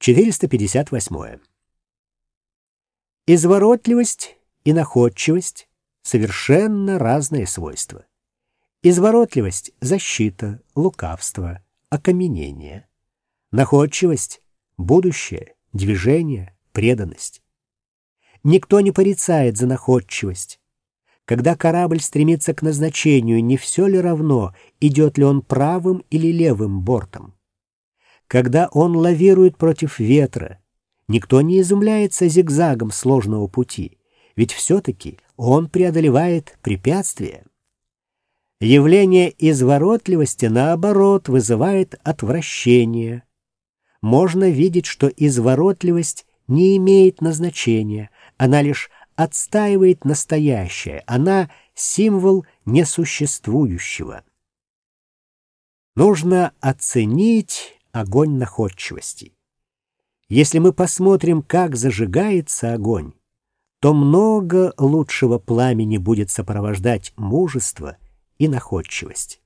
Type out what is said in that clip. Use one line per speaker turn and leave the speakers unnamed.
458. Изворотливость и находчивость — совершенно разные свойства. Изворотливость — защита, лукавство, окаменение. Находчивость — будущее, движение, преданность. Никто не порицает за находчивость. Когда корабль стремится к назначению, не все ли равно, идет ли он правым или левым бортом? Когда он лавирует против ветра, никто не изумляется зигзагом сложного пути, ведь все-таки он преодолевает препятствия. Явление изворотливости, наоборот, вызывает отвращение. Можно видеть, что изворотливость не имеет назначения, она лишь отстаивает настоящее, она символ несуществующего. Нужно оценить огонь находчивости. Если мы посмотрим, как зажигается огонь, то много лучшего пламени будет сопровождать мужество и находчивость.